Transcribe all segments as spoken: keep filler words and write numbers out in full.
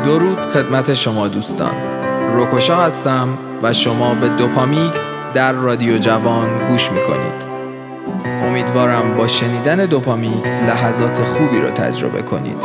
درود خدمت شما دوستان، روکوشا هستم و شما به دوپامیکس در رادیو جوان گوش میکنید. امیدوارم با شنیدن دوپامیکس لحظات خوبی رو تجربه کنید.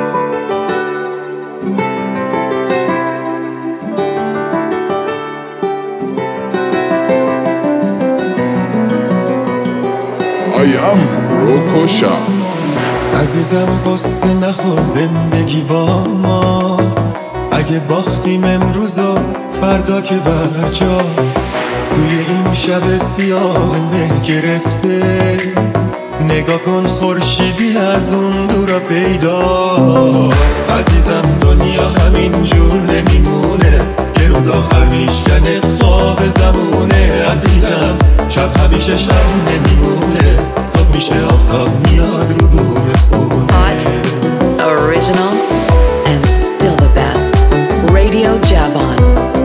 I am روکوشا. عزیزم قصه نخور، زندگی با ماست. اگه باختیم امروز و فردا که برجاست. توی این شب سیاه مه گرفته، نگاه کن خورشیدی از اون دورا پیداست. عزیزم دنیا همین جور نمیمونه، یه روز آخر میشکنه خواب زمونه. عزیزم شب همیشه شب نمیمونه، صبح میشه آفتاب میاد رو بوم خونه. Hot, original, and still the best. Radio Javan.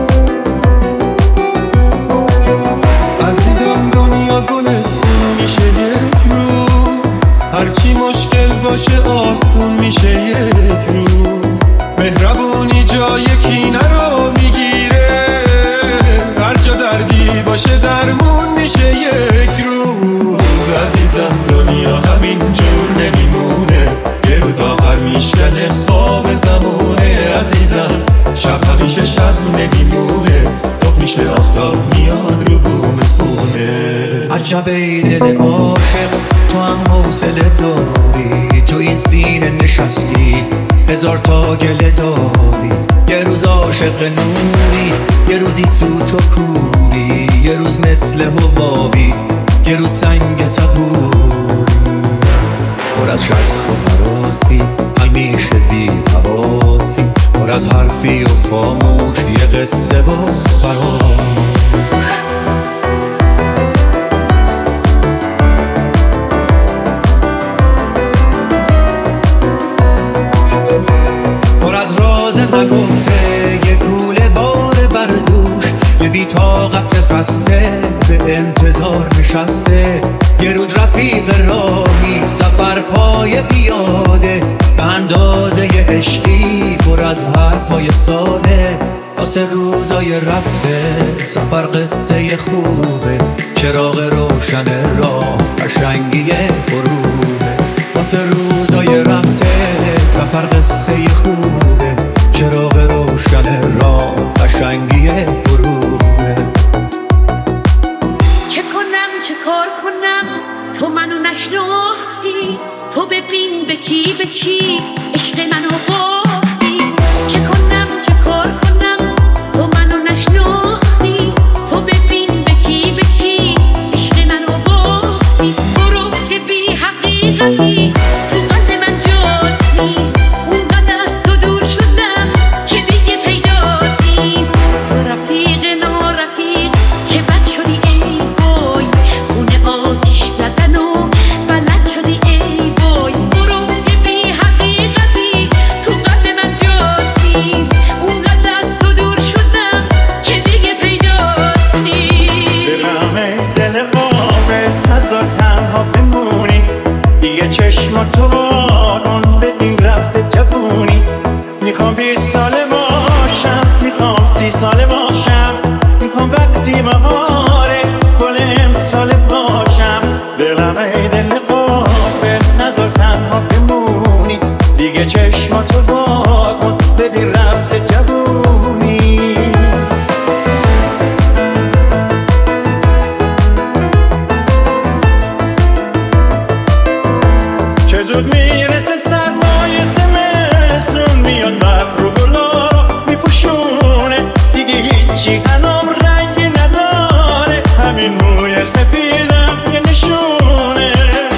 عزیزم دنیا گلستون میشه یک روز، هرچی مشکل باشه آسون میشه یک روز. مهربونی جای کینه رو میگیره، هر جا دردی باشه درمون میشه یک روز. عزیزم دنیا همین جور نمیمونه، یه روز آخر میشکنه خواب زمونه. عزیزم شب همیشه شب نمیمونه، صبح میشه آفتاب میاد رو بوم خونه. عجب ای دل عاشق، تو هم حوصله داری، تو این سینه نشستی هزار تا گله داری. یه روز عاشق نوری، یه روزی سوت و کوری، یه روز مثل حبابی، یه روز سنگ صبوری. پر از شک و مراسی، همیشه بی حواسی، پر از حرفی و خاموش، یه قصه و فراموش. پر از راز نگفته، یه کوله بار بردوش، یه بی‌طاقت خسته به انتظار نشسته. یه روز رفیق راهی، سفر پای پیاده، به اندازه یه عشقی پر از حرفای ساده. واسه روزای رفته سفر قصه خوبه، چراغ روشن راه قشنگی غروبه. واسه روزای رفته سفر قصه خوبه، چراغ روشن راه قشنگی غروبه. چه کنم چه کار کنم تو منو نشناختی، تو ببین به کی به چی عشق منو باختی. چه کنم چه کار کنم تو منو نشناختی، تو ببین به کی به چی عشق منو باختی. برو که بی حقیقتی، تو قلب من جات نیست، اونقدر از تو دور شدم که دیگه پیدات نیست. تو رفیق نارفیق که بد شدی ای وای، خونه آتیش زدن و بلد شدی ای وای. برو که بی حقیقتی، تو قلب من جات نیست، اونقدر از تو دور شدم که دیگه پیدات نیست. دلم دل قابه، نذار تنها بمونی، دیگه چشماتو بارون ببین رفته جوونی. میخوام بیست ساله باشم، میخوام سی ساله باشم، میخوام وقتی بهاره گل امساله باشم. دلم ای دل قابه، نذار تنها بمونی، دیگه چشماتو بارون ببین رفته جوونی. چه زود میرسه سرمایه زمستون، میاد برف رو گلا رو میپوشونه، دیگه هیچی انام رنگی نداره، همین موی سفیدم یه نشونه.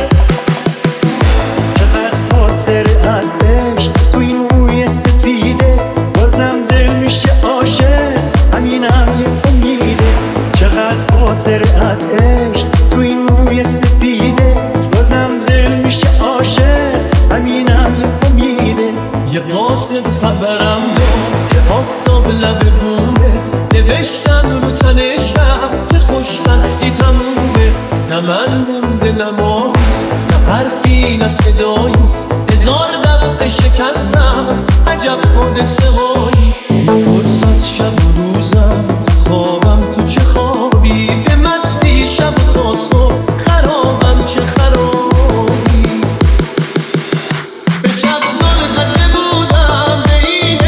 چقدر خاطر از عشق تو این موی سفیده، بازم دل میشه عاشق، همینم یه امیده. چقدر خاطر از عشق تو این موی سفیده، بازم دل میشه عاشق، همینم یه امیده. یه قاصد خبرم داد که آفتاب لب بومه، نوشتم رو تنشم که خوشبختی تمومه. نه من مونده نه ما، نه حرفی نه صدایی، هزار دفعه شکستم عجب حادثه هایی پرس از شب و روزم خوابم تو چه خوابی به مستی شب و تا صبح خرابم چه خرابی به شب زل زده بودم به این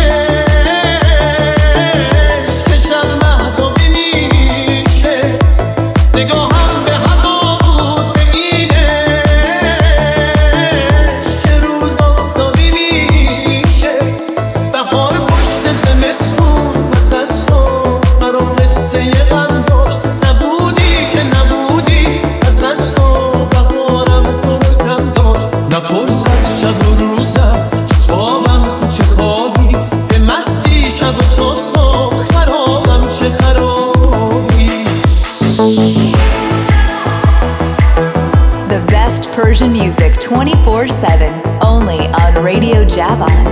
عشق که شب مهتابی میشه نگاهم به هوا بود به این عشق که روز آفتابی میشه بهار پشت زمستون پس از تو مرا قصه غم داشت نبودی که نبودی پس از تو بهارم ترکم داشت نپرس از شب و روزم خوابم تو چه خوابی به مستی شب و تا صبح خرابم چه خرابی The best Persian music twenty-four seven, only on Radio Javan.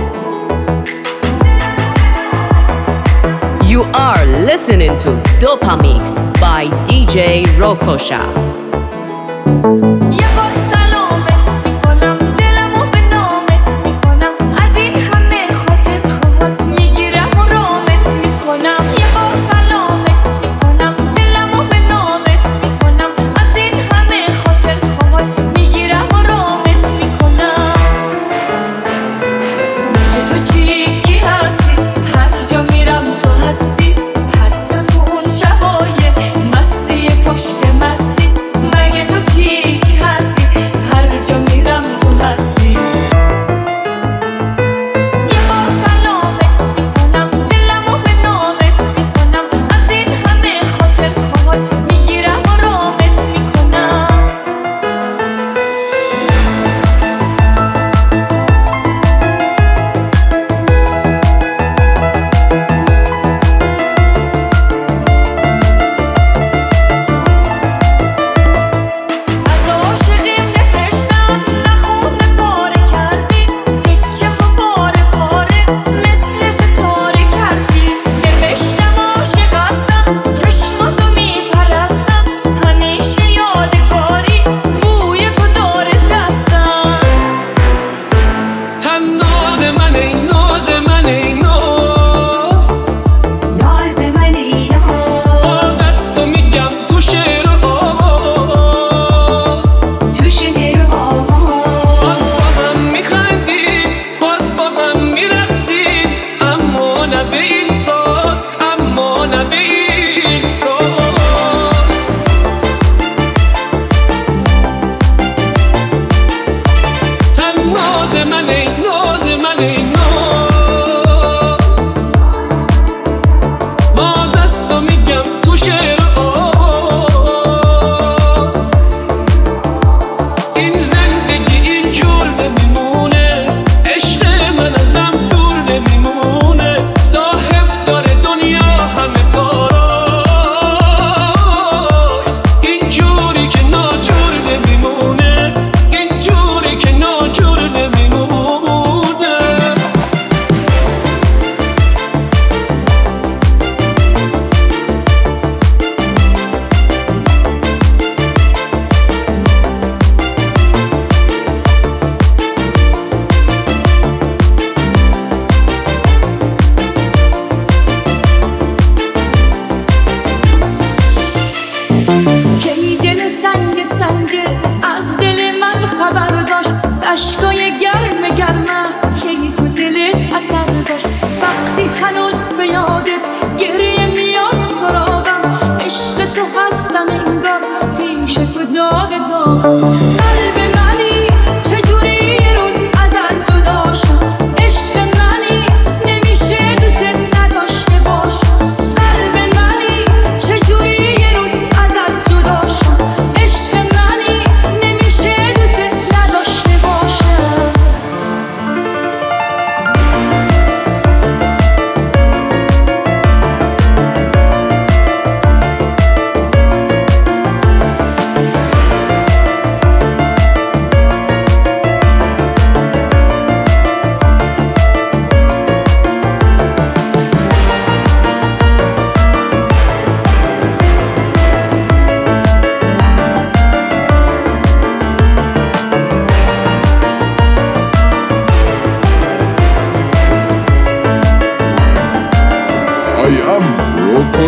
You are listening to Dopamix by D J Rokosha. یه بار سلامت میکنم دلمو به نامت میکنم از این همه خاطر خواهد میگیرم و رامت میکنم یه بار سلامت میکنم دلمو به نامت میکنم از این همه خاطر خواهد میگیرم و رامت میکنم مگه تو چی کی هستی هر جا میرم تو هستی حتی تو اون شبای مستی پشت مستی مگه تو کی کی هستی هر جا میرم تو هستی یه بار سلامت میکنم دلمو به نامت میکنم از این همه خاطر خواهد میگیرم و رامت میکنم از عاشقیم نوشتم نخونه پاره کردی تکه پا پاره پاره مثل ستاره کردی نوشتم عاشق هستم چشماتو میپرستم همیشه یادگاری بوی تو داره دستم تن ناز من ای ناز من ای ناز ناز من ای ناز باز از تو میگم تو شعر و آواز تو شعر و آواز باز با هم میخندی باز با هم میرقصی اما نه به این ساز اما نه به این ساز تن ناز من ای ناز من ای ناز باز از تو میگم تو شعر و آواز این زندگی اینجور نمیمونه عشق من ازم دور نمیمونه ظاهر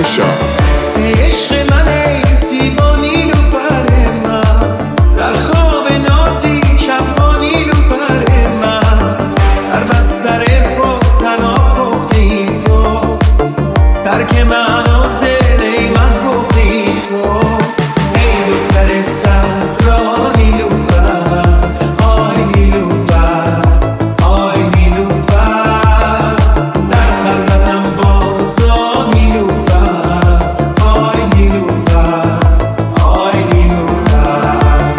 روکوشا. ای عشق من ای زیبا نیلوفر من، در خواب نازی شب با نیلوفر من، در بستر خود تنها گفتی تو، درک من و دل ای من گفتی تو. ای دختر صحرا نیلوفر، آی نیلوفر، آی نیلوفر، در خلوتم بازا نیلوفر، آی نیلوفر، آی نیلوفر.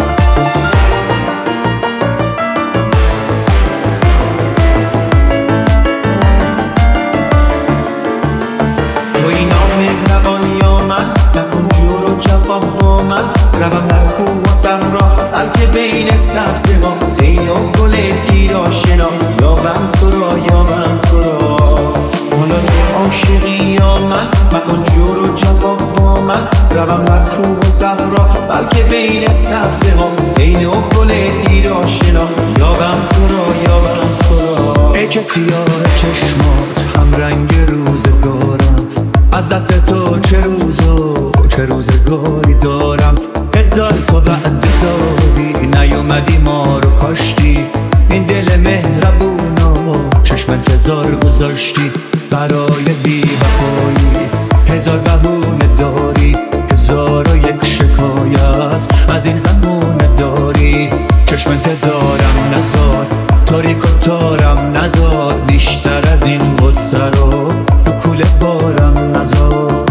توی نام روان یا من، نکن جور و جفا با من، روم در کوه و صحرا بلکه بین سبزه ها، عین و گل گیر آشنا، یابم تو را یابم تو را. حالا تو عاشقی یا من، مکن جور و جفا با من، روم در کوه و صحرا بلکه بین سبزه ها، عین و گل گیر آشنا، یابم تو را یابم تو را. ای که سیاه چشمات هم رنگ روزگارم، از دست تو چه روز و چه روزگاری دارم. هزار تا وعده داری نیومدی ما رو کاشتی، این دل مهربون و چشم انتظار گذاشتی. برای بی وفایی هزار بهونه داری، هزار و یک شکایت از این زمونه داری. چشم انتظارم نزار، تاریک و تارم نزار، بیشتر از این غصه رو رو کوله بارم نزار.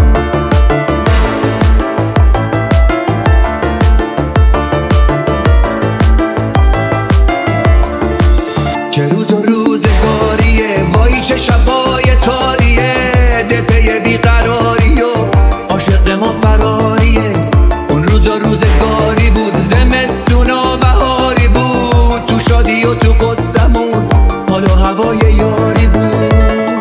چه روز و روزگاریه، وای چه شبای تاریه، ده پی بیقراری و عاشق ما فراریه. اون روز و روزگاری بود، زمستون و بهاری بود، تو شادی و تو قصمون حال و هوای یاری بود.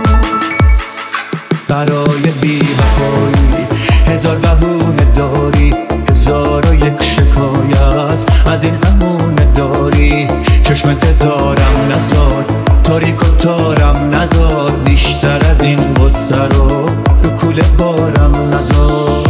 برای بی وفایی هزار بهونه داری، هزار و یک شکایت از این زمونه داری. چشم انتظارم نزار، تاریک و تارم نزار، بیشتر از این غصه رو رو کوله بارم نزار.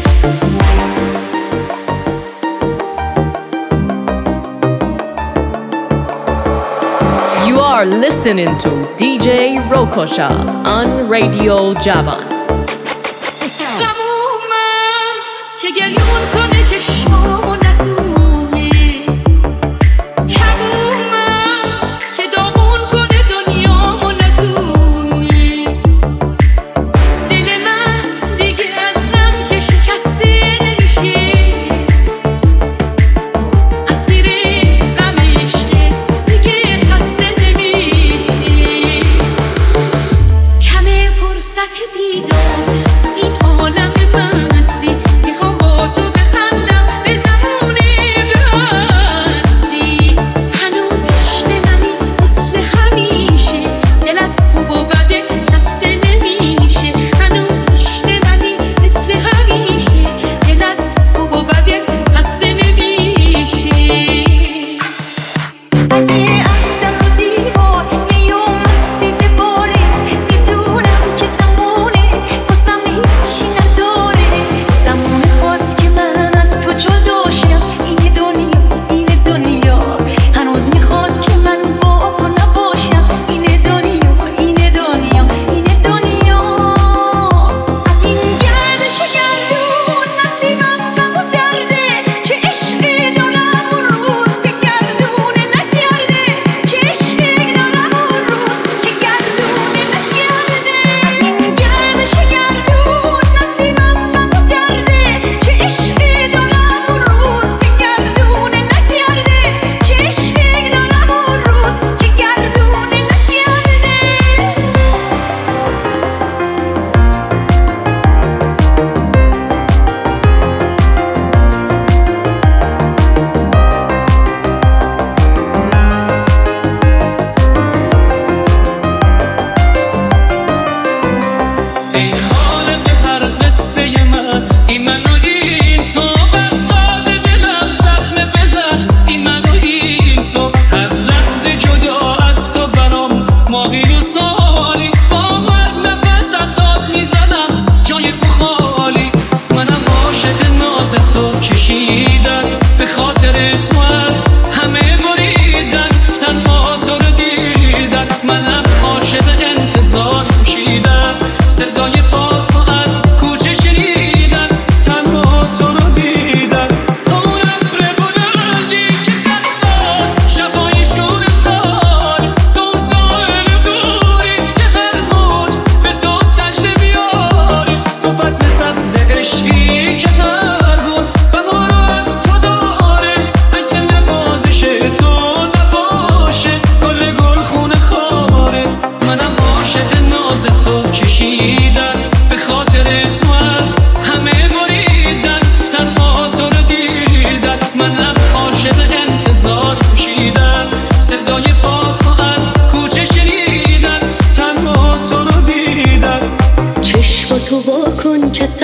You are listening to دی جی Rokosha on Radio Javan. غم اومد که گریون کنه چشمامو نتونست، شب اومد که داغون کنه دنیامو نتونست. دل من دیگه از غم که شکسته نمیشه، اسیر غم عشقه دیگه خسته نمیشه. کمه فرصت دیدار این عالم مستی، میخوام با تو بخندم به زمان بستی. هنوز عشق منی مثل همیشه، دل از خوب و بده خسته نمیشه. هنوز عشق منی مثل همیشه، دل از خوب و بده خسته نمیشه. اگه از در و دیوار میوم مستی بباره، میدونم که زمونه بازم هیچی نداره. زمان خواست که من از تو جداشم، این دنیا این دنیا هنوز میخواد که من با تو نباشم. این دنیا این دنیا این دنیا از این گردش گردون نصیبم غم و درده. چه عشقی دارم اون روز که گردونه نگرده، چه عشقی دارم اون روز که گردونه نگرده. از این گردش گردون نصیبم غم و درده، چه عشقی دارم اون روز که گردونه نگرده، چه عشقی دارم اون روز که گردونه نگرده. ای خالق هر قصه من، این من و این تو، بر ساز دلم زخم بزن. این من و این تو، هر لحظه جدا از تو برام ماهی و سالی. با هر نفس انداز میزنم جای تو خواهی.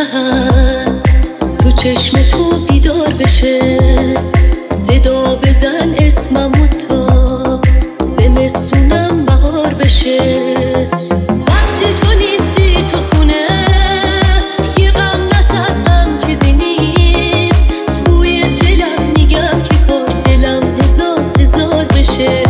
سحر تو چشم تو بیدار بشه، صدا بزن اسممو تا زمستونم بهار بشه. وقتی تو نیستی تو خونه یه غم نصد غم چیزی نیست، توی دلم میگم که کاش دلم هزار هزار بشه.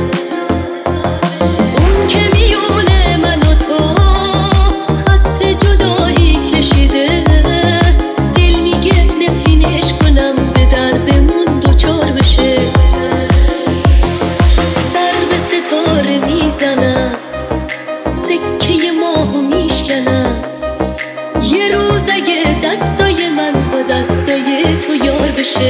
اون که میونه من و تو خط جدایی کشیده، دل میگه نفرینش کنم به دردمون دوچار بشه. در به ستاره میزنم، سکه ماهو میشکنم، یه روز اگه دستای من با دستای تو یار بشه.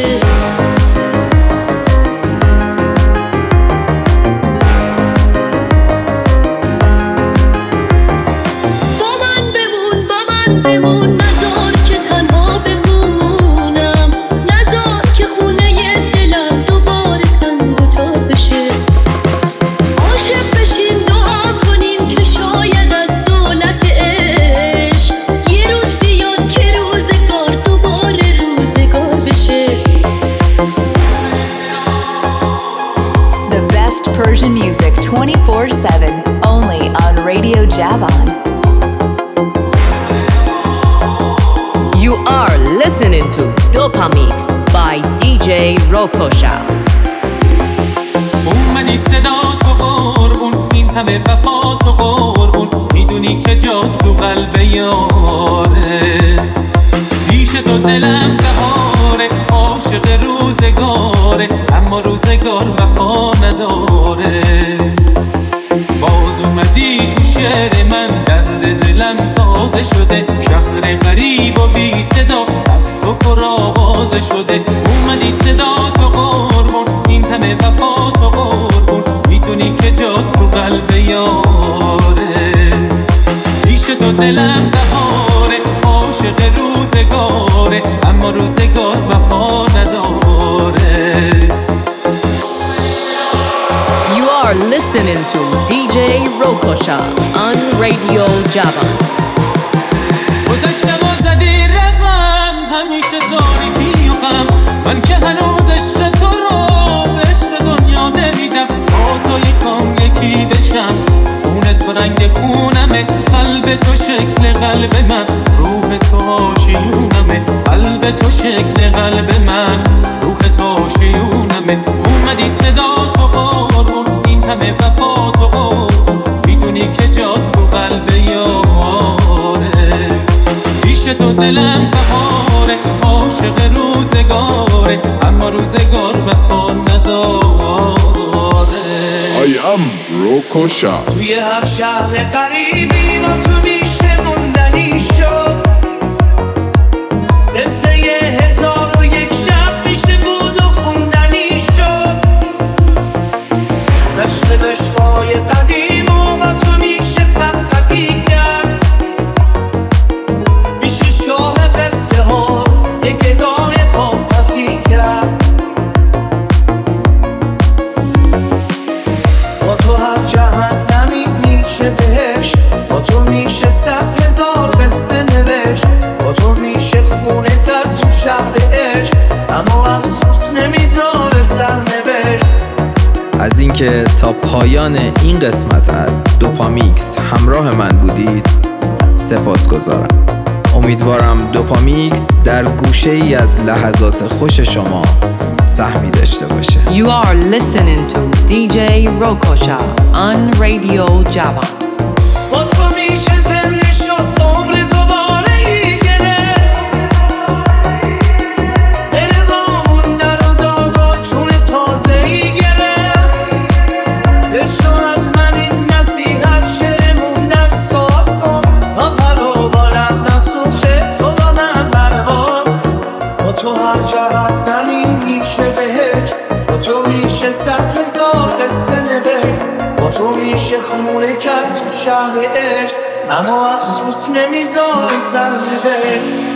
بمون نذار که تنها بمونم، نذار که خونه دلم دوباره تنگ و تار بشه. عاشق بشیم دعا کنیم که شاید از دولت عشق یه روز بیاد که روزگار دوباره روزگار بشه. The best Persian music twenty-four seven, only on Radio Javan. You are listening to Dopamix by دی جی Rokosha. اومدی صدا تو قربون، این همه وفا تو قربون، میدونی که جا تو قلب یاره. پیش تو دلم بهاره، عاشق روزگاره، اما روزگار وفا نداره. باز اومدی تو شهر من، درد دلم تازه شده، شهر غریب و بی صدا از تو پر آوازه شده. اومدی صدا تو قربون، این همه وفا تو قربون، میدونی که جا تو قلب یاره. پیش تو دلم بهاره، عاشق روزگاره، اما روزگار وفا نداره. You are listening to دی جی Rokosha on Radio Javan. گذشتم و زدی رقم، همیشه تاریکی و غم، من که هنوز عشق تو رو به عشق دنیا نمیدم. با توی خوام یکی بشم، خون تو رنگ خونمه، قلب تو شکل قلب من، روح تو آشیونمه. قلب تو شکل قلب من، روح تو آشیونمه. اومدی صدا تو قربون، این همه وفا تو قربون، میدونی که جا تو قلب یاره. پیش تو دلم بهاره، عاشق روزگاره، اما روزگار وفا نداره. I am Rokosha. توی هر شهر قریبی با تو میشه موندنی شد، قصه یه هزار و یک شب میشه بود و خوندنی شد. عشق عشقای قدیم و با تو میشه خطی کرد، میشه شاه قصه ها یه گدای با تفی کرد. با تو هر جهنمی میشه بهش، با تو میشه صد هزار قصه نوشت، با تو میشه خونه کرد تو شهر عشق، اما افسوس نمیذاره سرنوشت. از اینکه تا پایان این قسمت از دوپامیکس همراه من بودید سپاسگزارم. امیدوارم دوپامیکس در گوشه ای از لحظات خوش شما سهمی داشته باشه. You are listening to دی جی Rokosha on Radio Javan. با تو میشه زنده شد عمر دوباره ای گرفت، دل وامون در و داغا چون تازه ای گرفت. عشق از من این نصیحت شعر موندن ساز کن، با پرو بالم نسوخه تو با من برواز. با تو هر جهنمی میشه بهش، با تو میشه صد هزار قصه نوشت، با تو میشه خونه کرد تو شهر عشق، اما افسوس نمیذاره سرنوشت.